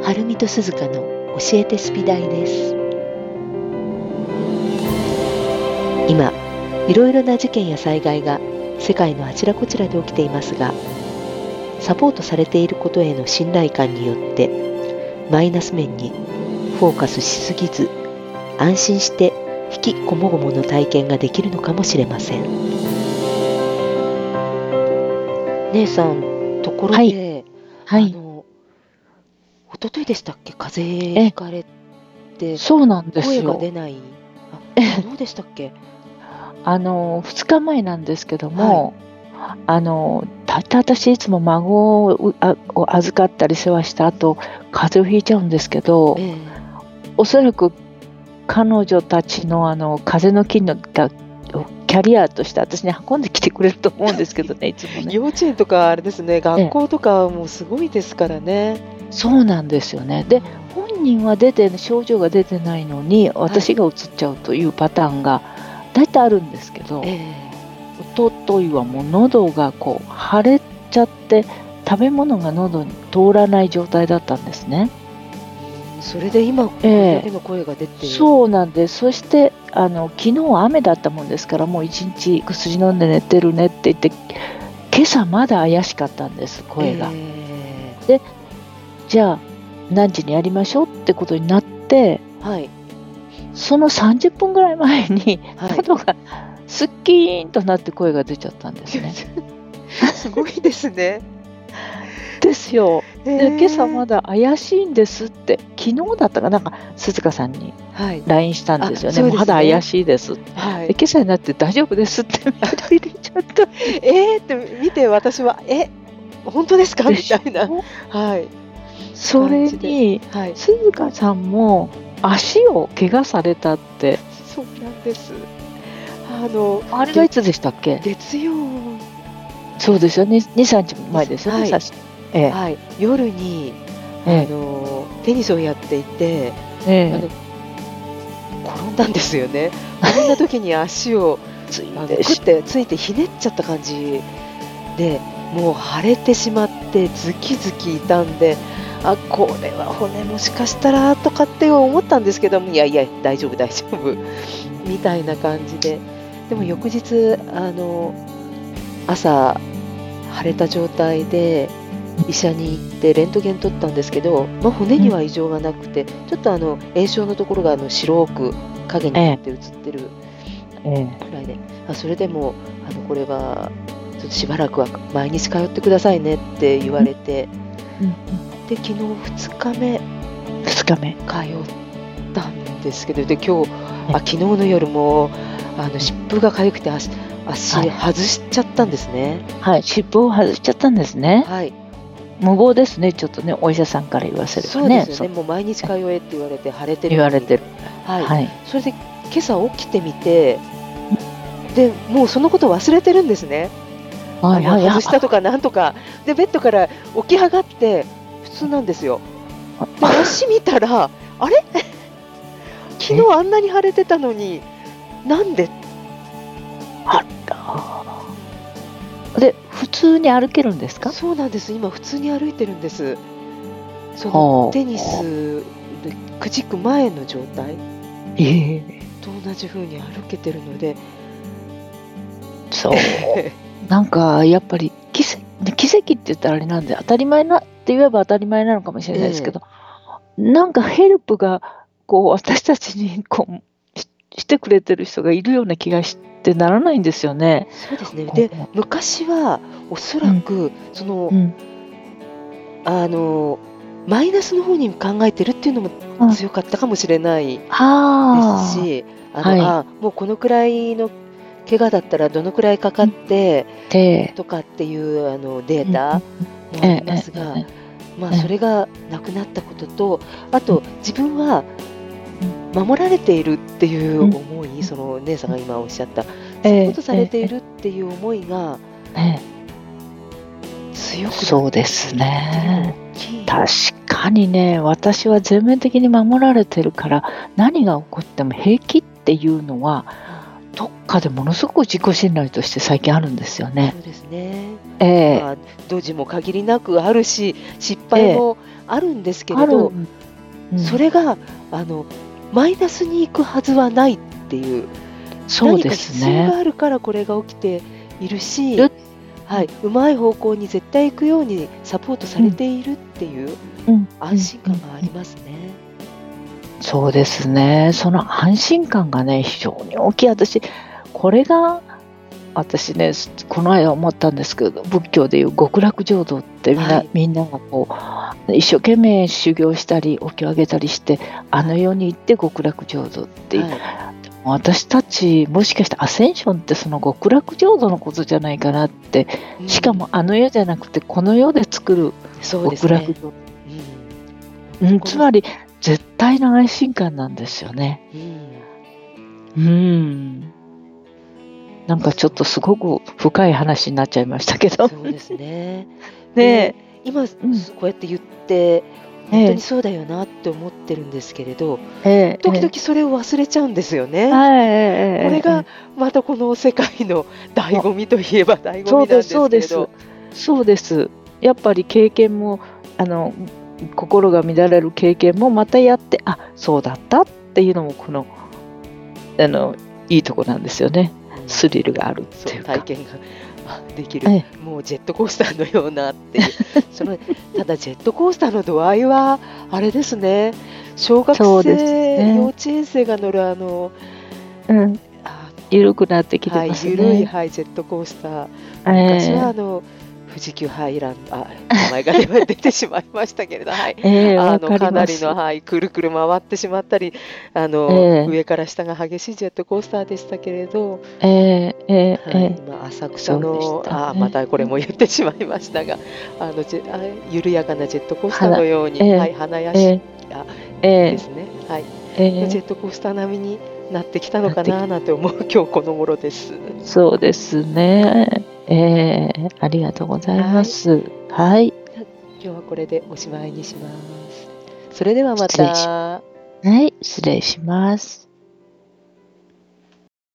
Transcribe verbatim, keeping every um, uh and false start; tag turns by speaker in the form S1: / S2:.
S1: はるみとすずかの教えてスピダイです。今いろいろな事件や災害が世界のあちらこちらで起きていますが、サポートされていることへの信頼感によってマイナス面にフォーカスしすぎず、安心して引きこもごもの体験ができるのかもしれません。姉さん、ところで、はいはい、あの一昨日でしたっけ、風邪ひかれて、
S2: そうなんですよ。
S1: 声が出ない。あ、どうでしたっけ。
S2: あのふつかまえなんですけども、はい、あのたった私いつも孫をを預かったり世話した後風邪をひいちゃうんですけど、えー、おそらく彼女たちのあの風邪の菌のがキャリアとして私に運んできてくれると思うんですけどねいつもね。
S1: 幼稚園とかあれですね、学校とかもすごいですからね。
S2: そうなんですよね。で、本人は出て症状が出てないのに私がうつっちゃうというパターンが大体あるんですけど、えー、おとといはもう喉がこう腫れちゃって食べ物が喉に通らない状態だったんですね。
S1: それで今これだけの声が出て、えー、
S2: そうなんです。そしてあの昨日は雨だったもんですからもう一日薬飲んで寝てるねって言って今朝まだ怪しかったんです声が、えー、でじゃあ何時にやりましょうってことになって、はい、そのさんじゅっぷんぐらい前に、はい、喉がスッキーンとなって声が出ちゃったんですね。
S1: すごいですね。
S2: ですよ。で今朝まだ怪しいんですって昨日だったかなんか鈴鹿さんに ライン したんですよね。はい、もう肌怪しいです、はい、で今朝になって大丈夫ですってメール入れちゃった
S1: えーって見て私はえ本当ですかみたいな、はい、
S2: それに、はい、鈴鹿さんも足を怪我されたって。
S1: そうなんです。あの
S2: あれはいつでしたっけ。
S1: 月曜。
S2: そうですよね。にさんにちまえですよね、
S1: はいええはい、夜にあの、ええ、テニスをやっていて、ええ、あの転んだんですよね。転んだ時に足をついてくってついてひねっちゃった感じで、もう腫れてしまってズキズキ痛んで、あこれは骨もしかしたらとかって思ったんですけども、いやいや大丈夫大丈夫みたいな感じで、でも翌日あの朝腫れた状態で医者に行ってレントゲン取ったんですけど、まあ、骨には異常がなくて、うん、ちょっとあの炎症のところがあの白く影になって映ってるくらいで、ええ、あそれでもあのこれはちょっとしばらくは毎日通ってくださいねって言われて、うんうん、で昨日ふつかめ
S2: ふつかめ
S1: 通ったんですけど、で今日あ昨日の夜もあの湿布が痒くて足足外しちゃったんですね。
S2: はい、湿布を外しちゃったんですね。
S1: はい。
S2: 無謀ですね、ちょっとね、お医者さんから言わせればね。
S1: そうですよね、もう毎日通えって言われて腫れてる。
S2: 言われてる。
S1: はい。はい、それで今朝起きてみて、でもうそのこと忘れてるんですね。はいはい、外したとかなんとかでベッドから起き上がって普通なんですよ。で足見たらあれ昨日あんなに腫れてたのになんで。
S2: あら。で普通に歩けるんですか。
S1: そうなんです。今普通に歩いてるんです。そのテニスでくじく前の状態、えー、と同じ風に歩けてるので、
S2: そうなんかやっぱり奇跡、奇跡って言ったらあれなんで当たり前なって言えば当たり前なのかもしれないですけど、えー、なんかヘルプがこう私たちにこう し, してくれてる人がいるような気がしてならないんですよね。
S1: そうですね。で昔はおそらく、うん、その、うん、あのマイナスの方に考えてるっていうのも強かったかもしれないですし、あの、はい、あもうこのくらいの怪我だったらどのくらいかかって、うん、とかっていうあのデータもありますが、うん、まあ、それがなくなったことと、あと自分は守られているっていう思い、うん、その姉さんが今おっしゃった、サポートされているっていう思いが強くなって、
S2: そうですね。確かにね、私は全面的に守られてるから何が起こっても平気っていうのはどっかでものすごく自己信頼として最近あるんですよね。
S1: そうですね。
S2: えー
S1: まあ、ドジも限りなくあるし、失敗もあるんですけ
S2: ある。
S1: れど、
S2: うん。
S1: それがあのマイナスに行くはずはないっていう、何か
S2: そうです
S1: 必要が
S2: ね。
S1: あるからこれが起きているし、
S2: る
S1: はい、うまい方向に絶対行くようにサポートされているっていう
S2: うん、
S1: 安心
S2: うん、
S1: 感がありますね。
S2: そうですね。その安心感がね、非常に大きい。私、これが、私ね、この間思ったんですけど、仏教でいう極楽浄土ってみんな、
S1: はい、
S2: みんながこう、一生懸命修行したり、お経をあげたりして、あの世に行って極楽浄土っていう。
S1: はい、
S2: 私たち、もしかしてアセンションってその極楽浄土のことじゃないかなって、
S1: うん
S2: しかもあの世じゃなくて、この世で作る
S1: そうですね。
S2: 極楽浄土。
S1: うん、
S2: うん、つまり、絶対の安心感なんですよね。
S1: うん、
S2: うん。なんかちょっとすごく深い話になっちゃいましたけど。
S1: そうですね。
S2: ね
S1: で、今、
S2: うん、
S1: こうやって言って、本当にそうだよなって思ってるんですけれど、
S2: ええ、
S1: 時
S2: ええ、
S1: 々それを忘れちゃうんですよね。
S2: はい、ええ、ええ、
S1: これが
S2: ええ。
S1: またこの世界の醍醐味といえば醍醐
S2: そうです、
S1: 味なんで
S2: そうです。
S1: すけれど。
S2: そうです。やっぱり経験も、あの、心が乱れる経験もまたやって、あ、そうだったっていうのもこの、あの、いいとこなんですよね。
S1: うん
S2: スリルがあるっ
S1: そう
S2: ていうか。
S1: 体験があできる、
S2: ええ、
S1: もうジェットコースターのようなっていう、そのただジェットコースターの度合いは、あれですね、小学
S2: そうです
S1: 生、幼
S2: ね。
S1: 稚園生が乗るあの、
S2: うん、
S1: あ
S2: 緩くなってきて
S1: はい、
S2: ます
S1: ゆるい、
S2: ね。
S1: はい、ジェットコースター、
S2: え
S1: 昔はあ
S2: え。
S1: の富士急ハイランド、あ名前が出出てしまいましたけれど、はい、
S2: ええ、
S1: あ
S2: わかり
S1: のかなりの、
S2: ます。
S1: はい、くるくる回ってしまったり、あ
S2: え
S1: の
S2: え、
S1: 上から下が激しいジェットコースターでしたけれど、
S2: ええ、ええ、え
S1: はい、
S2: え、
S1: まあ、浅草
S2: そうでし
S1: の、あ、ま
S2: たね。
S1: たこれも言ってしまいましたが、あのジェあ緩やかなジェットコースターの
S2: 花
S1: ように、は
S2: ええ、
S1: い、花やし
S2: ええ、
S1: あ
S2: ええ、
S1: ですね、はい、
S2: ええ、
S1: のジェットコースター並みになってきたのか
S2: なってき
S1: ななんて思う今日この頃です。
S2: そうですね。ええ、ありがとうござい
S1: はい、
S2: ます。はい、
S1: 今日はこれでおしまいにします。それではま
S2: 失礼し
S1: た。
S2: はい、失礼します。